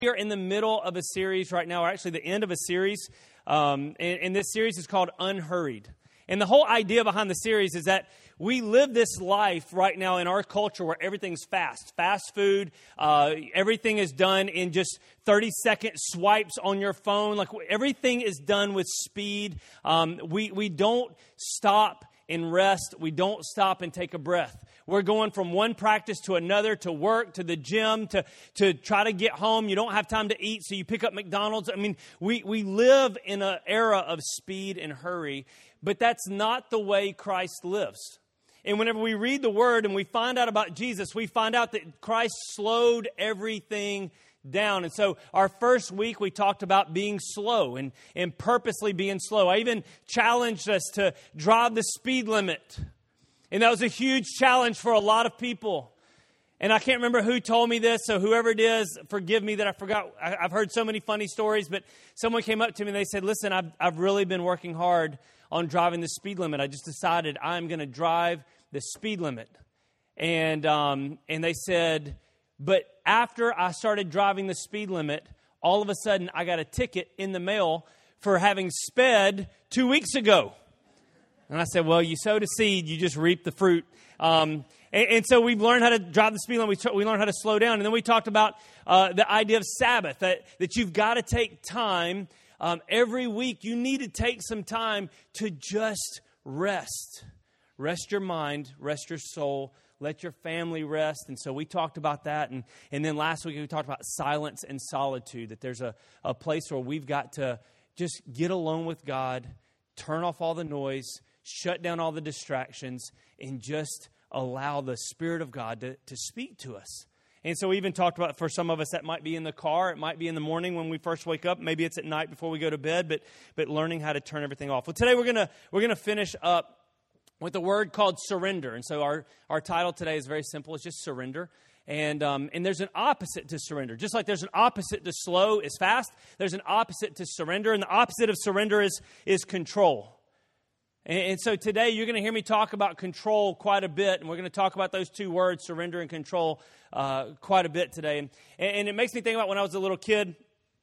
We are in the middle of a series right now, or actually the end of a series, and this series is called Unhurried. And the whole idea behind the series is that we live this life right now in our culture where everything's fast food, everything is done in just 30-second swipes on your phone. Like everything is done with speed. We don't stop and rest. We don't stop and take a breath. We're going from one practice to another, to work, to the gym, to try to get home. You don't have time to eat, so you pick up McDonald's. I mean, we live in an era of speed and hurry, but that's not the way Christ lives. And whenever we read the Word and we find out about Jesus, we find out that Christ slowed everything down. And so our first week we talked about being slow and purposely being slow. I even challenged us to drive the speed limit. And that was a huge challenge for a lot of people. And I can't remember who told me this, so whoever it is, forgive me that I forgot. I've heard so many funny stories, but someone came up to me and they said, listen, I've really been working hard on driving the speed limit. I just decided I'm going to drive the speed limit. And they said, but after I started driving the speed limit, all of a sudden I got a ticket in the mail for having sped 2 weeks ago. And I said, well, you sowed a seed, you just reap the fruit. And so we've learned how to drive the speed limit. We learned how to slow down. And then we talked about the idea of Sabbath, that you've got to take time. Every week, you need to take some time to just rest. Rest your mind, rest your soul, let your family rest. And so we talked about that. And then last week, we talked about silence and solitude, that there's a place where we've got to just get alone with God, turn off all the noise, shut down all the distractions, and just allow the Spirit of God to speak to us. And so we even talked about, for some of us, that might be in the car, it might be in the morning when we first wake up, maybe it's at night before we go to bed, but learning how to turn everything off. Well, today we're gonna finish up with a word called surrender. And so our title today is very simple. It's just surrender. And there's an opposite to surrender. Just like there's an opposite to slow is fast, there's an opposite to surrender. And the opposite of surrender is control. And so today you're going to hear me talk about control quite a bit. And we're going to talk about those two words, surrender and control, quite a bit today. And it makes me think about when I was a little kid.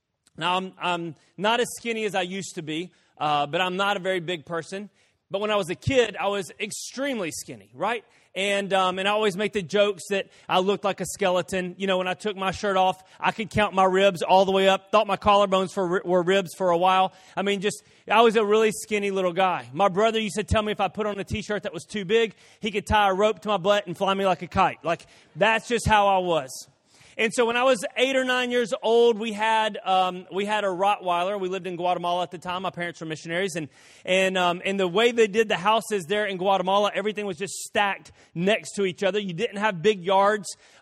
Now, I'm not as skinny as I used to be, but I'm not a very big person. But when I was a kid, I was extremely skinny, right? And I always make the jokes that I looked like a skeleton. You know, when I took my shirt off, I could count my ribs all the way up. Thought my collarbones were ribs for a while. I mean, I was a really skinny little guy. My brother used to tell me if I put on a T-shirt that was too big, he could tie a rope to my butt and fly me like a kite. Like, that's just how I was. And so when I was 8 or 9 years old, we had a Rottweiler. We lived in Guatemala at the time. My parents were missionaries, and the way they did the houses there in Guatemala, everything was just stacked next to each other. You didn't have big yards.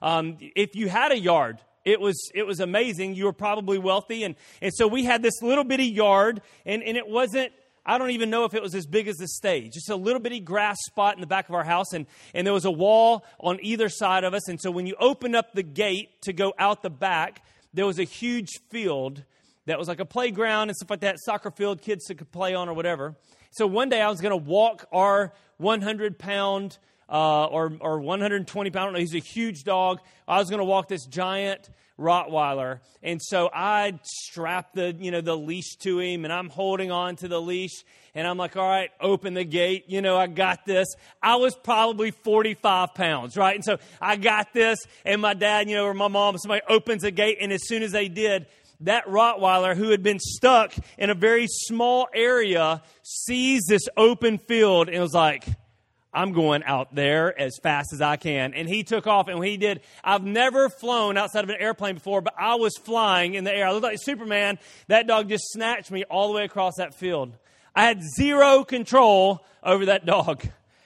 If you had a yard, it was amazing. You were probably wealthy, and so we had this little bitty yard, and it wasn't. I don't even know if it was as big as the stage. Just a little bitty grass spot in the back of our house, and there was a wall on either side of us. And so when you opened up the gate to go out the back, there was a huge field that was like a playground and stuff like that, soccer field kids could play on or whatever. So one day I was going to walk our 100-pound or 120-pound, I don't know, he's a huge dog. I was going to walk this giant Rottweiler. And so I strapped the leash to him, and I'm holding on to the leash, and I'm like, all right, open the gate. I got this. I was probably 45 pounds, right? And so I got this, and my dad, or my mom, somebody opens the gate, and as soon as they did, that Rottweiler, who had been stuck in a very small area, sees this open field and was like, I'm going out there as fast as I can. And he took off, and when he did, I've never flown outside of an airplane before, but I was flying in the air. I looked like Superman. That dog just snatched me all the way across that field. I had zero control over that dog.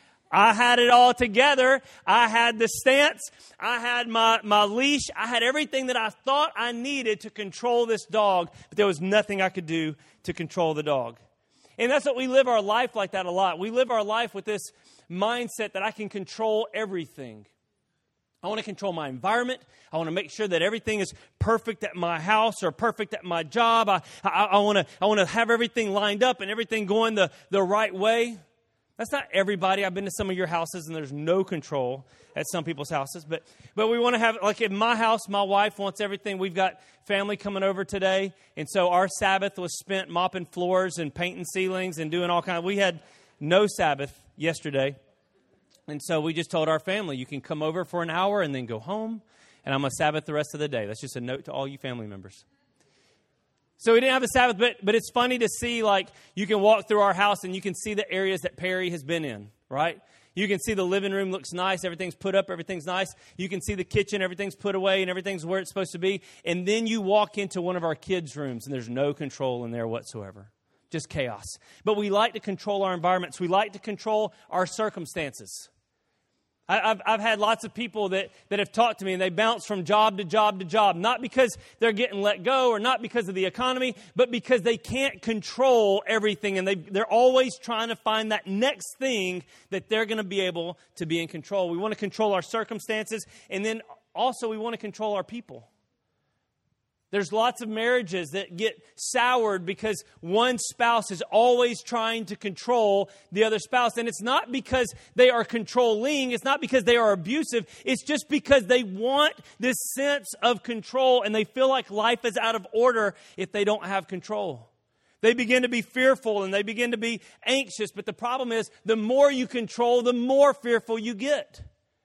I had it all together. I had the stance. I had my leash. I had everything that I thought I needed to control this dog, but there was nothing I could do to control the dog. And that's what we live our life like that a lot. We live our life with this mindset that I can control everything. I want to control my environment. I want to make sure that everything is perfect at my house or perfect at my job. I want to have everything lined up and everything going the right way. That's not everybody. I've been to some of your houses, and there's no control at some people's houses. But we want to have, like in my house, my wife wants everything. We've got family coming over today, and so our Sabbath was spent mopping floors and painting ceilings and doing all kinds. We had no Sabbath yesterday, and so we just told our family, you can come over for an hour and then go home, and I'm going to Sabbath the rest of the day. That's just a note to all you family members. So we didn't have a Sabbath, but it's funny to see, like, you can walk through our house and you can see the areas that Perry has been in, right? You can see the living room looks nice, everything's put up, everything's nice. You can see the kitchen, everything's put away, and everything's where it's supposed to be. And then you walk into one of our kids' rooms, and there's no control in there whatsoever. Just chaos. But we like to control our environments. We like to control our circumstances. I've had lots of people that have talked to me, and they bounce from job to job to job, not because they're getting let go or not because of the economy, but because they can't control everything, and they're always trying to find that next thing that they're going to be able to be in control. We want to control our circumstances, and then also we want to control our people. There's lots of marriages that get soured because one spouse is always trying to control the other spouse. And it's not because they are controlling. It's not because they are abusive. It's just because they want this sense of control, and they feel like life is out of order if they don't have control. They begin to be fearful and they begin to be anxious. But the problem is, the more you control, the more fearful you get.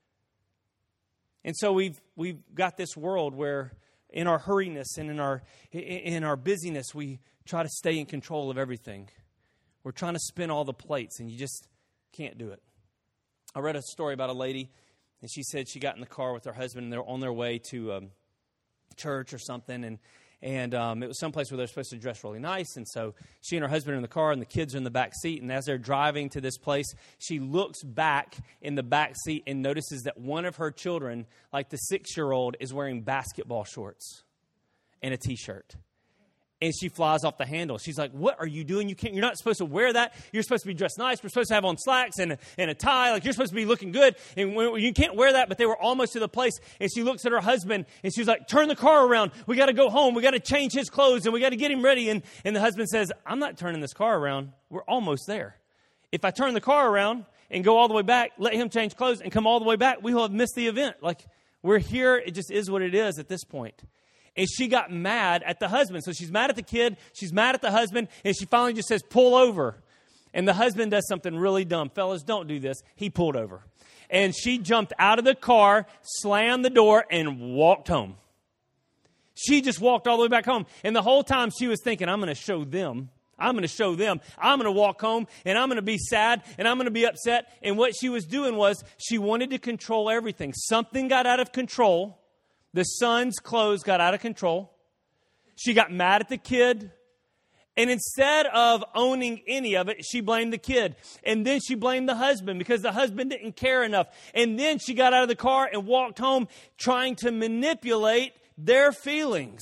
And so we've got this world where in our hurriness and in our busyness, we try to stay in control of everything. We're trying to spin all the plates, and you just can't do it. I read a story about a lady, and she said she got in the car with her husband, and they're on their way to church or something, and it was someplace where they're supposed to dress really nice. And so she and her husband are in the car, and the kids are in the back seat. And as they're driving to this place, she looks back in the back seat and notices that one of her children, like the 6-year-old, is wearing basketball shorts and a T-shirt. And she flies off the handle. She's like, "What are you doing? You're not supposed to wear that. You're supposed to be dressed nice. We're supposed to have on slacks and a tie. Like, you're supposed to be looking good. And you can't wear that." But they were almost to the place. And she looks at her husband and she's like, "Turn the car around. We got to go home. We got to change his clothes and we got to get him ready." And the husband says, "I'm not turning this car around. We're almost there. If I turn the car around and go all the way back, let him change clothes and come all the way back, we will have missed the event. Like, we're here. It just is what it is at this point." And she got mad at the husband. So she's mad at the kid, she's mad at the husband, and she finally just says, "Pull over." And the husband does something really dumb. Fellas, don't do this. He pulled over. And she jumped out of the car, slammed the door, and walked home. She just walked all the way back home. And the whole time she was thinking, I'm going to show them. I'm going to show them. I'm going to walk home, and I'm going to be sad, and I'm going to be upset. And what she was doing was she wanted to control everything. Something got out of control. The son's clothes got out of control. She got mad at the kid. And instead of owning any of it, she blamed the kid. And then she blamed the husband because the husband didn't care enough. And then she got out of the car and walked home trying to manipulate their feelings.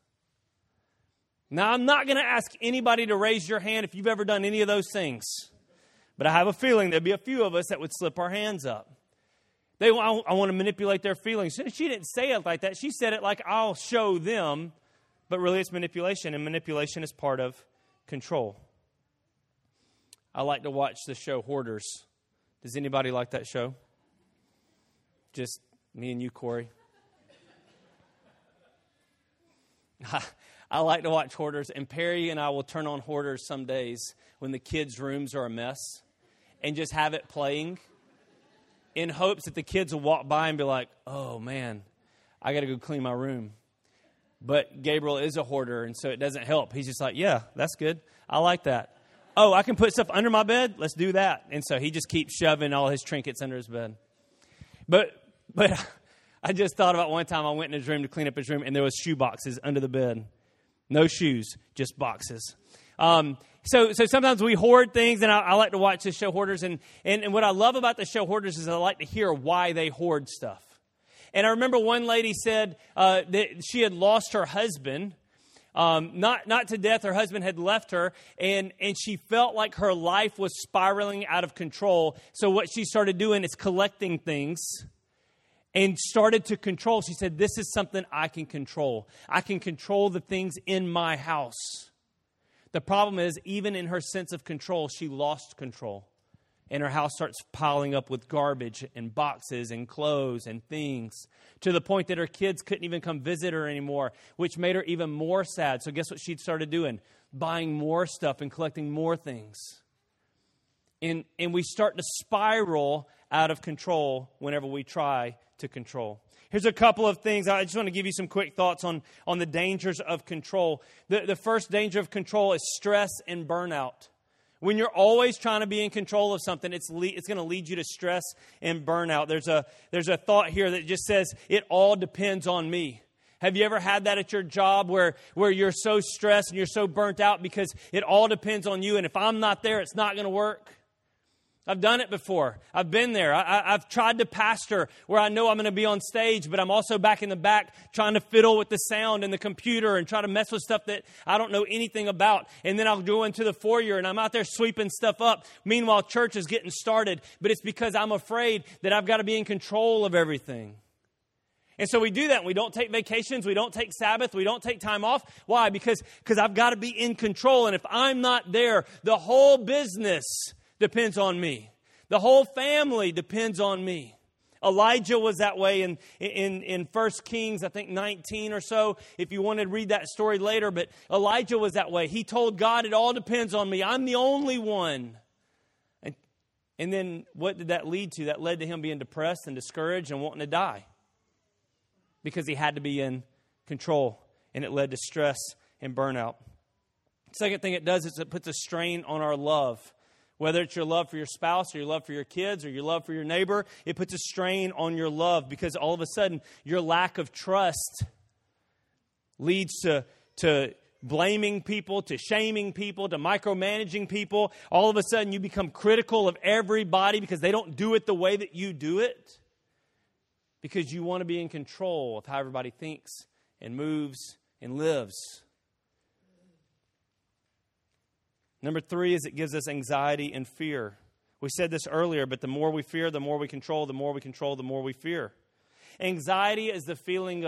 Now, I'm not going to ask anybody to raise your hand if you've ever done any of those things. But I have a feeling there'd be a few of us that would slip our hands up. I want to manipulate their feelings. She didn't say it like that. She said it like, I'll show them. But really it's manipulation, and manipulation is part of control. I like to watch the show Hoarders. Does anybody like that show? Just me and you, Corey. I like to watch Hoarders, and Perry and I will turn on Hoarders some days when the kids' rooms are a mess and just have it playing, in hopes that the kids will walk by and be like, "Oh, man, I got to go clean my room." But Gabriel is a hoarder, and so it doesn't help. He's just like, "Yeah, that's good. I like that. Oh, I can put stuff under my bed? Let's do that." And so he just keeps shoving all his trinkets under his bed. But I just thought about one time I went in his room to clean up his room, and there was shoe boxes under the bed. No shoes, just boxes. So sometimes we hoard things, and I like to watch the show Hoarders. And what I love about the show Hoarders is I like to hear why they hoard stuff. And I remember one lady said that she had lost her husband, not to death. Her husband had left her, and she felt like her life was spiraling out of control. So what she started doing is collecting things and started to control. She said, "This is something I can control. I can control the things in my house." The problem is, even in her sense of control, she lost control. And her house starts piling up with garbage and boxes and clothes and things, to the point that her kids couldn't even come visit her anymore, which made her even more sad. So guess what she started doing? Buying more stuff and collecting more things. And we start to spiral out of control whenever we try to control. Here's a couple of things. I just want to give you some quick thoughts on the dangers of control. The first danger of control is stress and burnout. When you're always trying to be in control of something, it's going to lead you to stress and burnout. There's a thought here that just says, it all depends on me. Have you ever had that at your job where you're so stressed and you're so burnt out because it all depends on you, and if I'm not there, it's not going to work? I've done it before. I've been there. I've tried to pastor where I know I'm going to be on stage, but I'm also back in the back trying to fiddle with the sound and the computer and try to mess with stuff that I don't know anything about. And then I'll go into the foyer and I'm out there sweeping stuff up. Meanwhile, church is getting started, but it's because I'm afraid that I've got to be in control of everything. And so we do that. We don't take vacations. We don't take Sabbath. We don't take time off. Why? Because I've got to be in control. And if I'm not there, the whole business depends on me. The whole family depends on me. Elijah was that way in 1 Kings, I think 19 or so, if you want to read that story later. But Elijah was that way. He told God, it all depends on me. I'm the only one. And then what did that lead to? That led to him being depressed and discouraged and wanting to die. Because he had to be in control. And it led to stress and burnout. Second thing it does is it puts a strain on our love. Whether it's your love for your spouse or your love for your kids or your love for your neighbor, it puts a strain on your love because all of a sudden your lack of trust leads to blaming people, to shaming people, to micromanaging people. All of a sudden you become critical of everybody because they don't do it the way that you do it, because you want to be in control of how everybody thinks and moves and lives. Number 3 is it gives us anxiety and fear. We said this earlier, but the more we fear, the more we control. The more we control, the more we fear. Anxiety is the fearing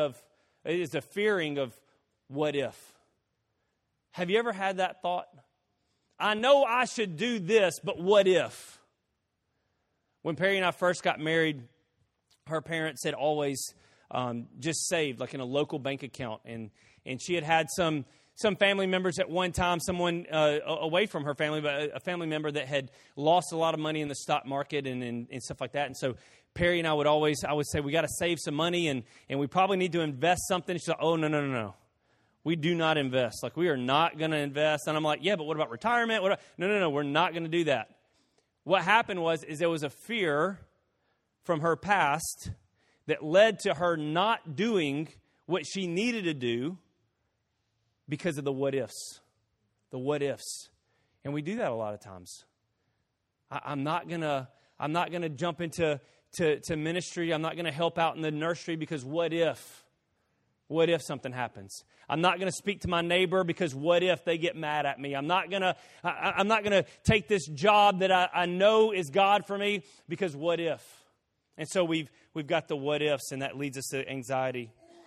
of what if. Have you ever had that thought? I know I should do this, but what if? When Perry and I first got married, her parents had always just saved, like in a local bank account. And she had some family members at one time, someone away from her family, but a family member that had lost a lot of money in the stock market and stuff like that. And so Perry and I would say, we got to save some money and we probably need to invest something. She's like, oh, no. We do not invest. Like, we are not going to invest. And I'm like, yeah, but what about retirement? No, we're not going to do that. What happened was there was a fear from her past that led to her not doing what she needed to do because of the what ifs. The what ifs. And we do that a lot of times. I'm not gonna jump into ministry. I'm not gonna help out in the nursery because what if? What if something happens? I'm not going to speak to my neighbor because what if they get mad at me? I'm not going to take this job that I know is God for me because what if? And so we've got the what ifs, and that leads us to anxiety.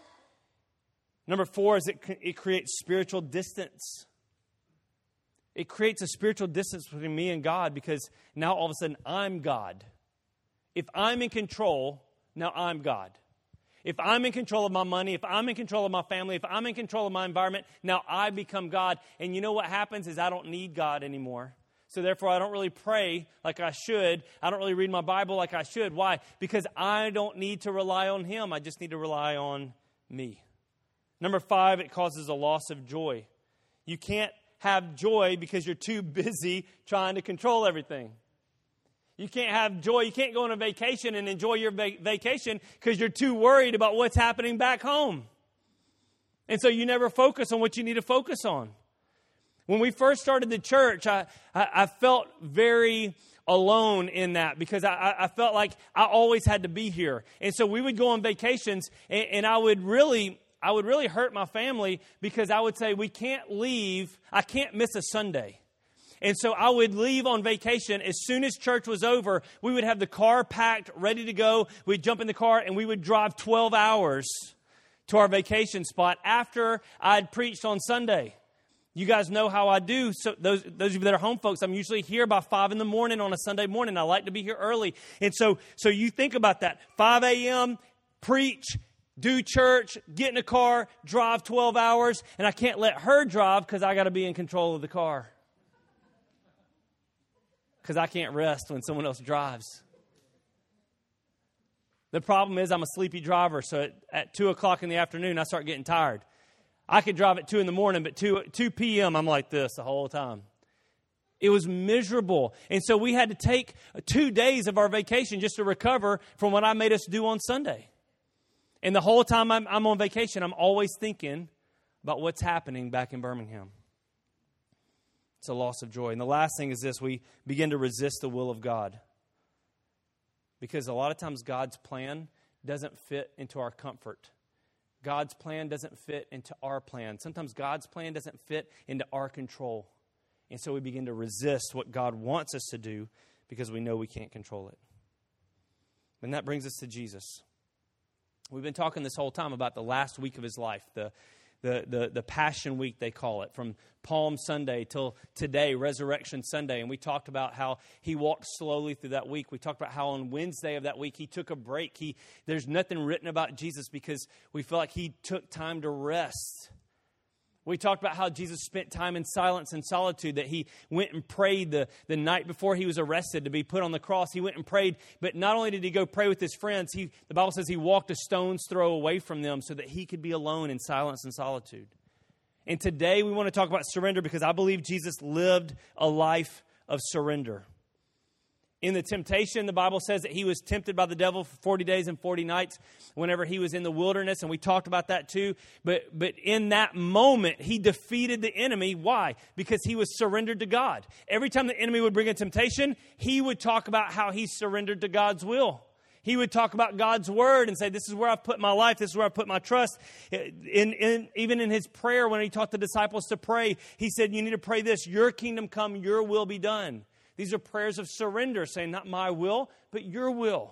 Number 4 is it creates spiritual distance. It creates a spiritual distance between me and God because now all of a sudden I'm God. If I'm in control, now I'm God. If I'm in control of my money, if I'm in control of my family, if I'm in control of my environment, now I become God. And you know what happens is I don't need God anymore. So therefore, I don't really pray like I should. I don't really read my Bible like I should. Why? Because I don't need to rely on Him. I just need to rely on me. Number 5, it causes a loss of joy. You can't have joy because you're too busy trying to control everything. You can't have joy. You can't go on a vacation and enjoy your vacation because you're too worried about what's happening back home. And so you never focus on what you need to focus on. When we first started the church, I felt very alone in that because I felt like I always had to be here. And so we would go on vacations and I would really hurt my family because I would say, we can't leave. I can't miss a Sunday. And so I would leave on vacation. As soon as church was over, we would have the car packed, ready to go. We'd jump in the car and we would drive 12 hours to our vacation spot after I'd preached on Sunday. You guys know how I do. So those of you that are home folks, I'm usually here by 5 in the morning on a Sunday morning. I like to be here early. And so you think about that. 5 a.m., preach, do church, get in a car, drive 12 hours, and I can't let her drive because I got to be in control of the car. Because I can't rest when someone else drives. The problem is I'm a sleepy driver, so at 2 o'clock in the afternoon, I start getting tired. I could drive at 2 in the morning, but 2 p.m., I'm like this the whole time. It was miserable. And so we had to take 2 days of our vacation just to recover from what I made us do on Sunday. And the whole time I'm on vacation, I'm always thinking about what's happening back in Birmingham. It's a loss of joy. And the last thing is this: we begin to resist the will of God. Because a lot of times God's plan doesn't fit into our comfort. God's plan doesn't fit into our plan. Sometimes God's plan doesn't fit into our control. And so we begin to resist what God wants us to do because we know we can't control it. And that brings us to Jesus. We've been talking this whole time about the last week of his life, the Passion Week, they call it, from Palm Sunday till today, Resurrection Sunday. And we talked about how he walked slowly through that week. We talked about how on Wednesday of that week he took a break. There's nothing written about Jesus because we feel like he took time to rest. We talked about how Jesus spent time in silence and solitude, that he went and prayed the night before he was arrested to be put on the cross. He went and prayed, but not only did he go pray with his friends, the Bible says he walked a stone's throw away from them so that he could be alone in silence and solitude. And today we want to talk about surrender because I believe Jesus lived a life of surrender. In the temptation, the Bible says that he was tempted by the devil for 40 days and 40 nights whenever he was in the wilderness, and we talked about that too. But in that moment, he defeated the enemy. Why? Because he was surrendered to God. Every time the enemy would bring a temptation, he would talk about how he surrendered to God's will. He would talk about God's word and say, this is where I've put my life, this is where I've put my trust. Even in his prayer, when he taught the disciples to pray, he said, you need to pray this: your kingdom come, your will be done. These are prayers of surrender, saying, not my will, but your will.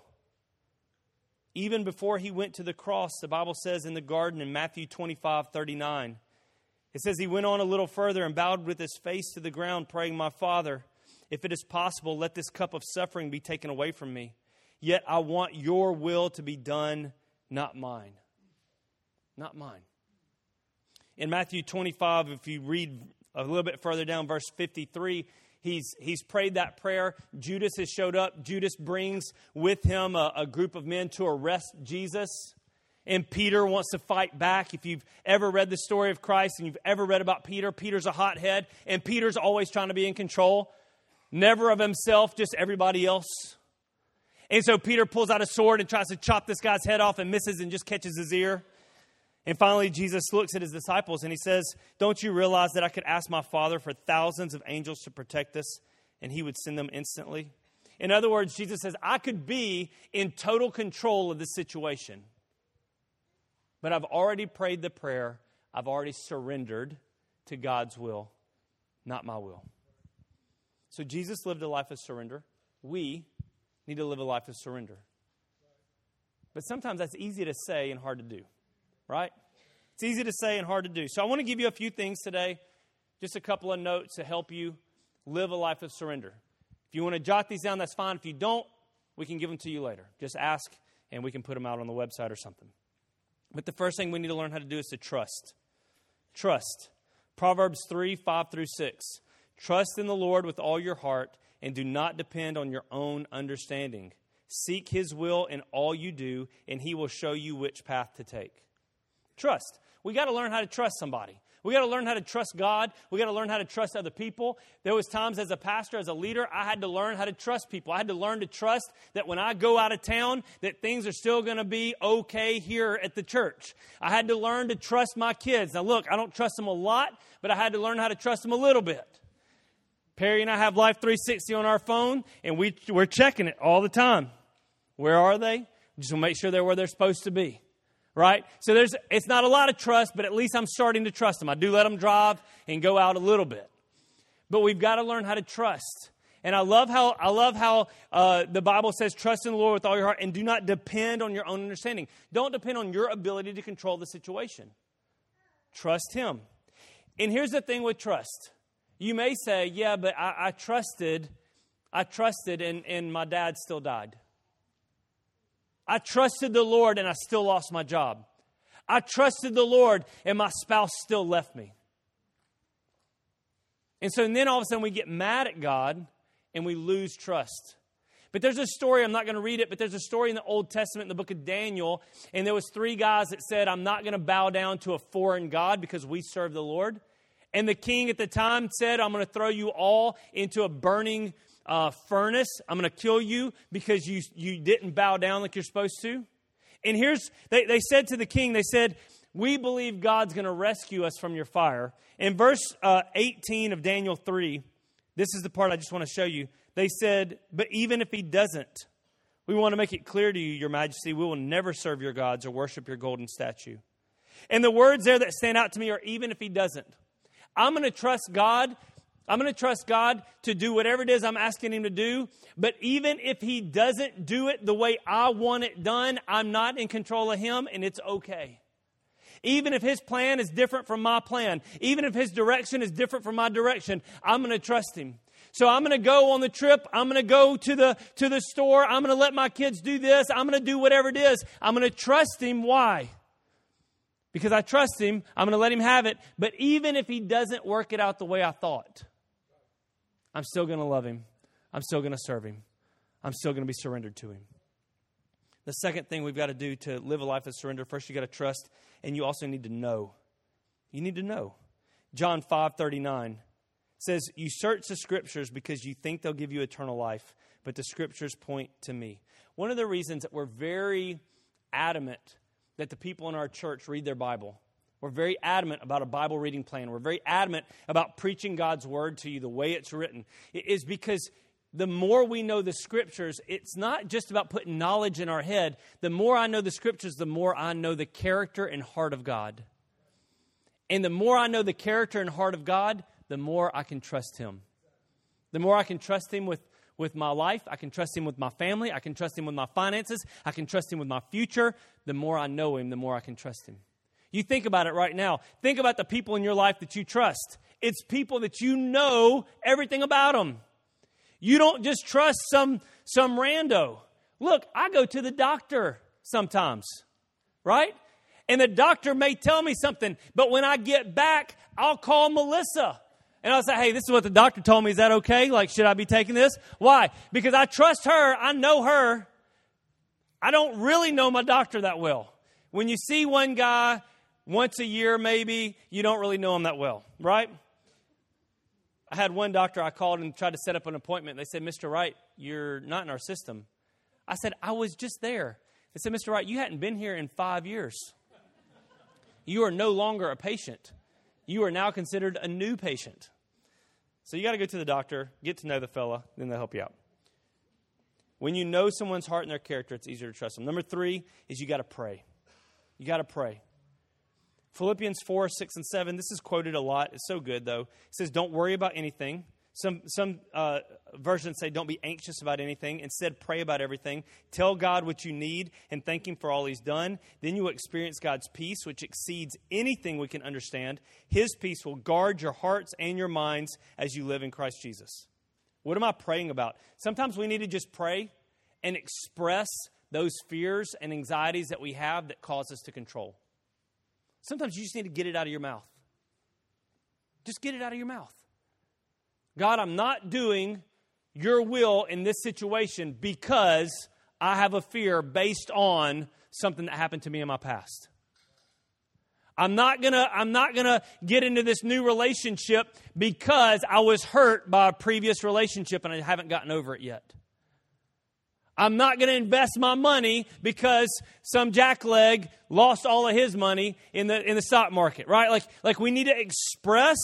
Even before he went to the cross, the Bible says in the garden in Matthew 25:39, it says he went on a little further and bowed with his face to the ground, praying, my Father, if it is possible, let this cup of suffering be taken away from me. Yet I want your will to be done, not mine. Not mine. In Matthew 25, if you read a little bit further down, verse 53, He's prayed that prayer. Judas has showed up. Judas brings with him a group of men to arrest Jesus. And Peter wants to fight back. If you've ever read the story of Christ and you've ever read about Peter, Peter's a hothead. And Peter's always trying to be in control. Never of himself, just everybody else. And so Peter pulls out a sword and tries to chop this guy's head off and misses and just catches his ear. And finally, Jesus looks at his disciples and he says, don't you realize that I could ask my Father for thousands of angels to protect us and he would send them instantly? In other words, Jesus says, I could be in total control of this situation. But I've already prayed the prayer. I've already surrendered to God's will, not my will. So Jesus lived a life of surrender. We need to live a life of surrender. But sometimes that's easy to say and hard to do. Right? It's easy to say and hard to do. So I want to give you a few things today, just a couple of notes to help you live a life of surrender. If you want to jot these down, that's fine. If you don't, we can give them to you later. Just ask and we can put them out on the website or something. But the first thing we need to learn how to do is to trust. Trust. Proverbs 3:5-6. Trust in the Lord with all your heart and do not depend on your own understanding. Seek his will in all you do and he will show you which path to take. Trust. We got to learn how to trust somebody. We got to learn how to trust God. We got to learn how to trust other people. There was times as a pastor, as a leader, I had to learn how to trust people. I had to learn to trust that when I go out of town, that things are still going to be okay here at the church. I had to learn to trust my kids. Now look, I don't trust them a lot, but I had to learn how to trust them a little bit. Perry and I have Life 360 on our phone, and we're checking it all the time. Where are they? Just to make sure they're where they're supposed to be. Right? So it's not a lot of trust, but at least I'm starting to trust them. I do let them drive and go out a little bit. But we've got to learn how to trust. And I love how the Bible says, trust in the Lord with all your heart and do not depend on your own understanding. Don't depend on your ability to control the situation. Trust him. And here's the thing with trust. You may say, yeah, but I trusted and my dad still died. I trusted the Lord and I still lost my job. I trusted the Lord and my spouse still left me. And so then all of a sudden we get mad at God and we lose trust. But there's a story, I'm not going to read it, but there's a story in the Old Testament in the book of Daniel, and there was 3 guys that said, I'm not going to bow down to a foreign god because we serve the Lord. And the king at the time said, I'm going to throw you all into a burning furnace. I'm going to kill you because you didn't bow down like you're supposed to. And they said to the king, they said, we believe God's going to rescue us from your fire. In verse 18 of Daniel 3, this is the part I just want to show you. They said, but even if he doesn't, we want to make it clear to you, your majesty, we will never serve your gods or worship your golden statue. And the words there that stand out to me are, even if he doesn't. I'm going to trust God. I'm going to trust God to do whatever it is I'm asking him to do. But even if he doesn't do it the way I want it done, I'm not in control of him, and it's okay. Even if his plan is different from my plan, even if his direction is different from my direction, I'm going to trust him. So I'm going to go on the trip. I'm going to go to the store. I'm going to let my kids do this. I'm going to do whatever it is. I'm going to trust him. Why? Because I trust him. I'm going to let him have it. But even if he doesn't work it out the way I thought, I'm still going to love him. I'm still going to serve him. I'm still going to be surrendered to him. The second thing we've got to do to live a life of surrender, first you got to trust, and you also need to know. You need to know. John 5:39 says, you search the Scriptures because you think they'll give you eternal life, but the Scriptures point to me. One of the reasons that we're very adamant that the people in our church read their Bible, we're very adamant about a Bible reading plan, we're very adamant about preaching God's Word to you the way it's written, is because the more we know the Scriptures, it's not just about putting knowledge in our head. The more I know the Scriptures, the more I know the character and heart of God. And the more I know the character and heart of God, the more I can trust him. The more I can trust him with my life, I can trust him with my family, I can trust him with my finances, I can trust him with my future. The more I know him, the more I can trust him. You think about it right now. Think about the people in your life that you trust. It's people that you know everything about them. You don't just trust some rando. Look, I go to the doctor sometimes, right? And the doctor may tell me something, but when I get back, I'll call Melissa. And I'll say, hey, this is what the doctor told me. Is that okay? Like, should I be taking this? Why? Because I trust her. I know her. I don't really know my doctor that well. When you see one guy once a year, maybe, you don't really know him that well, right? I had one doctor I called and tried to set up an appointment. They said, Mr. Wright, you're not in our system. I said, I was just there. They said, Mr. Wright, you hadn't been here in 5 years. You are no longer a patient. You are now considered a new patient. So you got to go to the doctor, get to know the fella, then they'll help you out. When you know someone's heart and their character, it's easier to trust them. Number 3 is you got to pray. You got to pray. Philippians 4, 6, and 7, this is quoted a lot. It's so good, though. It says, don't worry about anything. Some versions say, don't be anxious about anything. Instead, pray about everything. Tell God what you need and thank him for all he's done. Then you will experience God's peace, which exceeds anything we can understand. His peace will guard your hearts and your minds as you live in Christ Jesus. What am I praying about? Sometimes we need to just pray and express those fears and anxieties that we have that cause us to control. Sometimes you just need to get it out of your mouth. Just get it out of your mouth. God, I'm not doing your will in this situation because I have a fear based on something that happened to me in my past. I'm not gonna get into this new relationship because I was hurt by a previous relationship and I haven't gotten over it yet. I'm not going to invest my money because some jackleg lost all of his money in the stock market, right? Like we need to express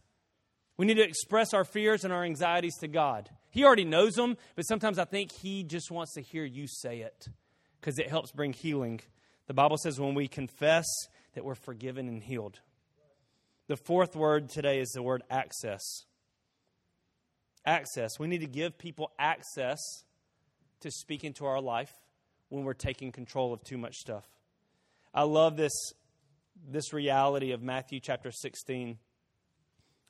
our fears and our anxieties to God. He already knows them, but sometimes I think he just wants to hear you say it because it helps bring healing. The Bible says when we confess that we're forgiven and healed. The 4th word today is the word access. Access. We need to give people access to speak into our life when we're taking control of too much stuff. I love this reality of Matthew chapter 16.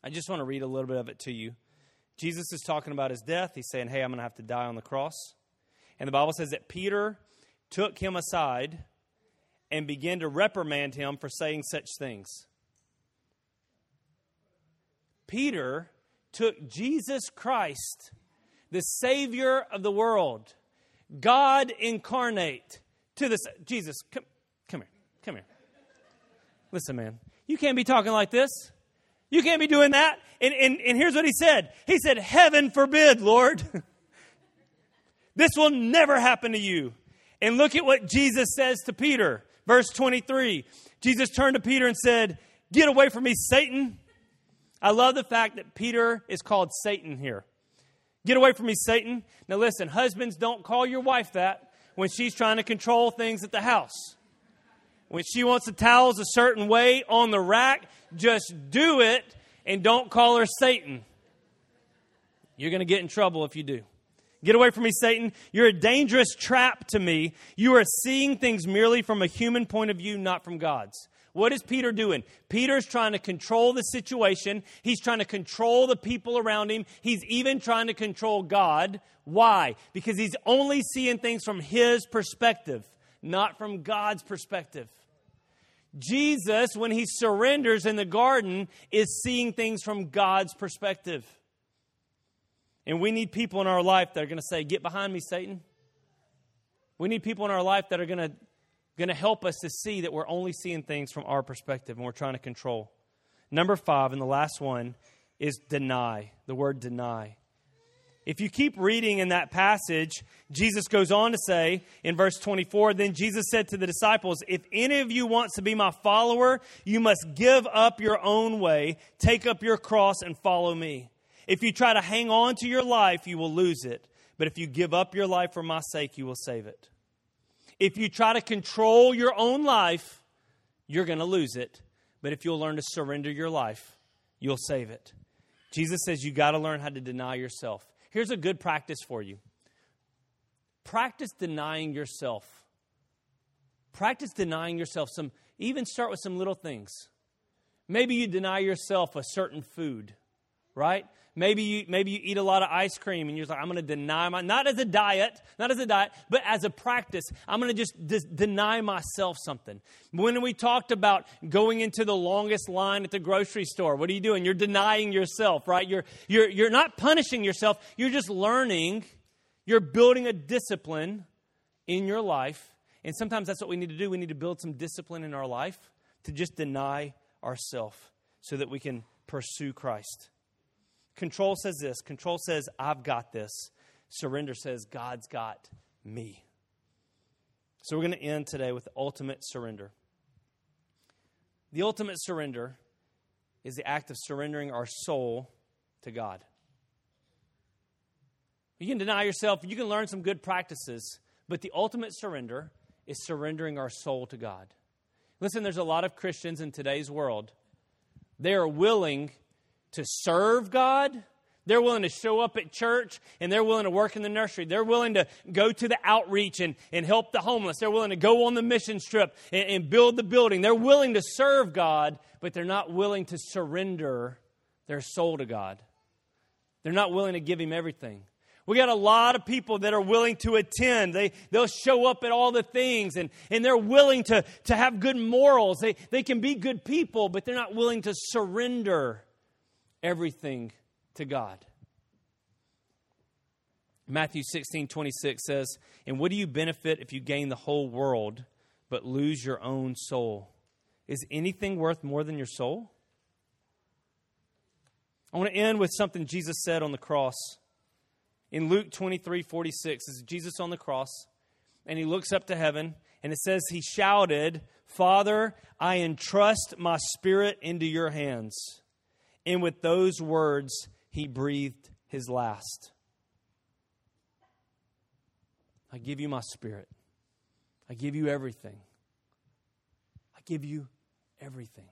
I just want to read a little bit of it to you. Jesus is talking about his death. He's saying, hey, I'm going to have to die on the cross. And the Bible says that Peter took him aside and began to reprimand him for saying such things. Peter took Jesus Christ, the Savior of the world, God incarnate, to this. Jesus, come here. Listen, man, you can't be talking like this. You can't be doing that. And here's what he said. He said, heaven forbid, Lord. This will never happen to you. And look at what Jesus says to Peter. Verse 23. Jesus turned to Peter and said, get away from me, Satan. I love the fact that Peter is called Satan here. Get away from me, Satan. Now listen, husbands, don't call your wife that when she's trying to control things at the house. When she wants the towels a certain way on the rack, just do it and don't call her Satan. You're going to get in trouble if you do. Get away from me, Satan. You're a dangerous trap to me. You are seeing things merely from a human point of view, not from God's. What is Peter doing? Peter's trying to control the situation. He's trying to control the people around him. He's even trying to control God. Why? Because he's only seeing things from his perspective, not from God's perspective. Jesus, when he surrenders in the garden, is seeing things from God's perspective. And we need people in our life that are going to say, get behind me, Satan. We need people in our life that are going to help us to see that we're only seeing things from our perspective and we're trying to control. Number 5, and the last one, is deny. The word deny. If you keep reading in that passage, Jesus goes on to say in verse 24, then Jesus said to the disciples, if any of you wants to be my follower, you must give up your own way, take up your cross and follow me. If you try to hang on to your life, you will lose it. But if you give up your life for my sake, you will save it. If you try to control your own life, you're going to lose it. But if you'll learn to surrender your life, you'll save it. Jesus says you got to learn how to deny yourself. Here's a good practice for you. Practice denying yourself. Practice denying yourself. Even start with some little things. Maybe you deny yourself a certain food, right? Maybe you eat a lot of ice cream and you're like, I'm going to deny not as a diet, but as a practice. I'm going to just deny myself something. When we talked about going into the longest line at the grocery store, what are you doing? You're denying yourself, right? You're not punishing yourself. You're just learning. You're building a discipline in your life. And sometimes that's what we need to do. We need to build some discipline in our life to just deny ourselves so that we can pursue Christ. Control says this. Control says, I've got this. Surrender says, God's got me. So we're going to end today with the ultimate surrender. The ultimate surrender is the act of surrendering our soul to God. You can deny yourself. You can learn some good practices. But the ultimate surrender is surrendering our soul to God. Listen, there's a lot of Christians in today's world. They are willing to serve God. They're willing to show up at church, and they're willing to work in the nursery. They're willing to go to the outreach and help the homeless. They're willing to go on the mission trip and build the building. They're willing to serve God, but they're not willing to surrender their soul to God. They're not willing to give Him everything. We got a lot of people that are willing to attend. They'll show up at all the things, and they're willing to have good morals. They can be good people, but they're not willing to surrender everything to God. Matthew 16:26 says, and what do you benefit if you gain the whole world but lose your own soul? Is anything worth more than your soul? I want to end with something Jesus said on the cross. In Luke 23:46, is Jesus on the cross, and He looks up to heaven, and it says He shouted, Father, I entrust my spirit into your hands. And with those words, He breathed His last. I give you my spirit. I give you everything. I give you everything.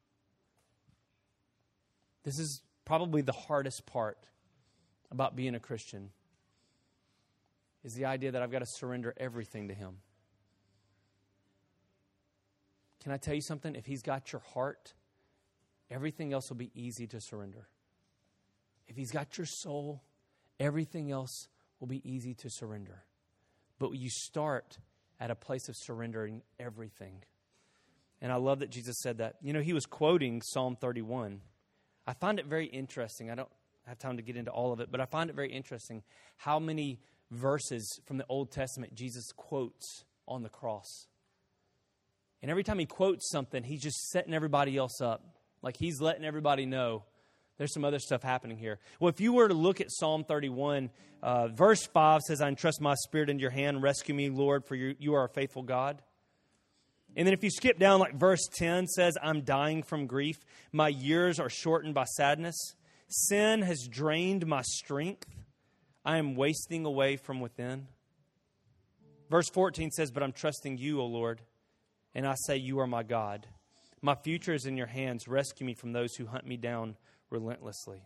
This is probably the hardest part about being a Christian, is the idea that I've got to surrender everything to Him. Can I tell you something? If He's got your heart, everything else will be easy to surrender. If He's got your soul, everything else will be easy to surrender. But you start at a place of surrendering everything. And I love that Jesus said that. You know, He was quoting Psalm 31. I find it very interesting. I don't have time to get into all of it, but I find it very interesting how many verses from the Old Testament Jesus quotes on the cross. And every time He quotes something, He's just setting everybody else up. Like He's letting everybody know there's some other stuff happening here. Well, if you were to look at Psalm 31, verse 5 says, I entrust my spirit into your hand. Rescue me, Lord, for you are a faithful God. And then if you skip down, like verse 10 says, I'm dying from grief. My years are shortened by sadness. Sin has drained my strength. I am wasting away from within. Verse 14 says, but I'm trusting you, O Lord, and I say you are my God. My future is in your hands. Rescue me from those who hunt me down relentlessly.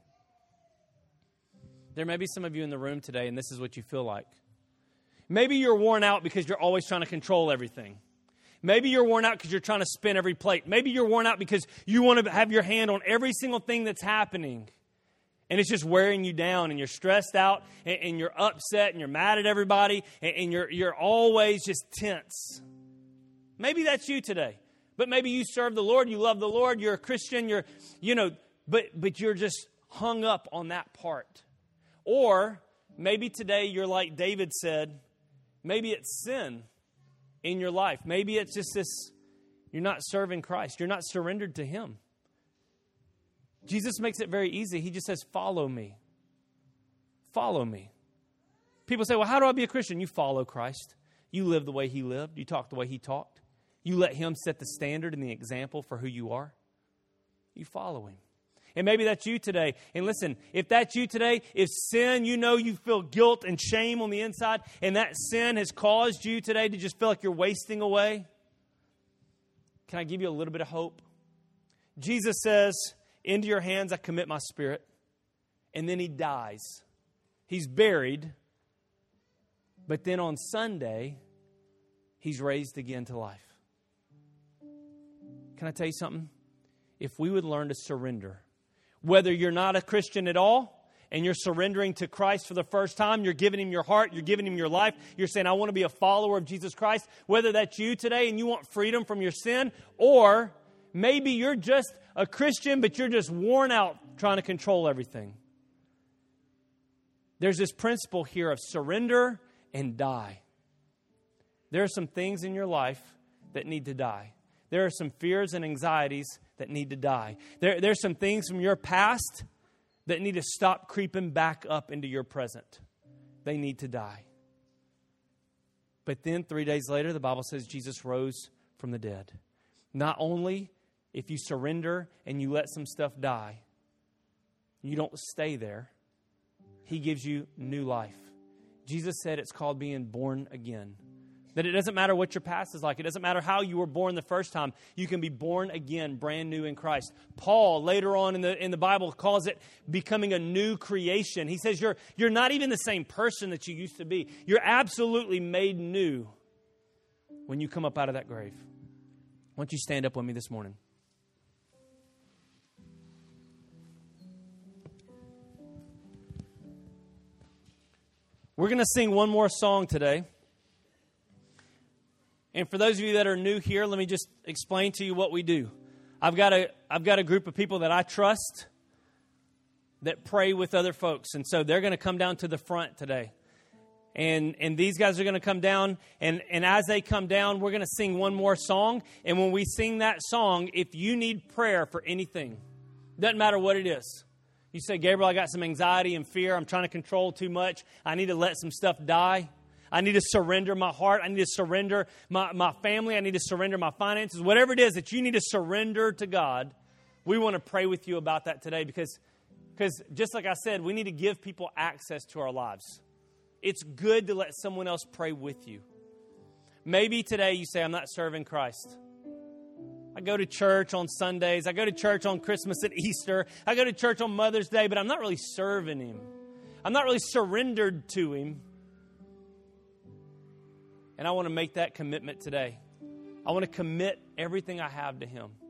There may be some of you in the room today, and this is what you feel like. Maybe you're worn out because you're always trying to control everything. Maybe you're worn out because you're trying to spin every plate. Maybe you're worn out because you want to have your hand on every single thing that's happening. And it's just wearing you down, and you're stressed out, and you're upset, and you're mad at everybody, and you're always just tense. Maybe that's you today. But maybe you serve the Lord, you love the Lord, you're a Christian, but you're just hung up on that part. Or maybe today you're like David said, maybe it's sin in your life. Maybe it's just this, you're not serving Christ. You're not surrendered to Him. Jesus makes it very easy. He just says, follow me. Follow me. People say, well, how do I be a Christian? You follow Christ. You live the way He lived. You talk the way He talked. You let Him set the standard and the example for who you are. You follow Him. And maybe that's you today. And listen, if that's you today, if sin, you feel guilt and shame on the inside, and that sin has caused you today to just feel like you're wasting away, can I give you a little bit of hope? Jesus says, into your hands I commit my spirit. And then He dies. He's buried. But then on Sunday, He's raised again to life. Can I tell you something? If we would learn to surrender, whether you're not a Christian at all and you're surrendering to Christ for the first time, you're giving Him your heart, you're giving Him your life, you're saying, I want to be a follower of Jesus Christ, whether that's you today and you want freedom from your sin, or maybe you're just a Christian but you're just worn out trying to control everything. There's this principle here of surrender and die. There are some things in your life that need to die. There are some fears and anxieties that need to die. There's some things from your past that need to stop creeping back up into your present. They need to die. But then 3 days later, the Bible says Jesus rose from the dead. Not only if you surrender and you let some stuff die, you don't stay there. He gives you new life. Jesus said it's called being born again. That it doesn't matter what your past is like. It doesn't matter how you were born the first time. You can be born again, brand new in Christ. Paul, later on in the Bible, calls it becoming a new creation. He says you're not even the same person that you used to be. You're absolutely made new when you come up out of that grave. Why don't you stand up with me this morning? We're going to sing one more song today. And for those of you that are new here, let me just explain to you what we do. I've got a group of people that I trust that pray with other folks. And so they're going to come down to the front today. And these guys are going to come down. And as they come down, we're going to sing one more song. And when we sing that song, if you need prayer for anything, doesn't matter what it is. You say, Gabriel, I got some anxiety and fear. I'm trying to control too much. I need to let some stuff die. I need to surrender my heart. I need to surrender my family. I need to surrender my finances. Whatever it is that you need to surrender to God, we want to pray with you about that today because just like I said, we need to give people access to our lives. It's good to let someone else pray with you. Maybe today you say, I'm not serving Christ. I go to church on Sundays. I go to church on Christmas and Easter. I go to church on Mother's Day, but I'm not really serving Him. I'm not really surrendered to Him. And I want to make that commitment today. I want to commit everything I have to Him.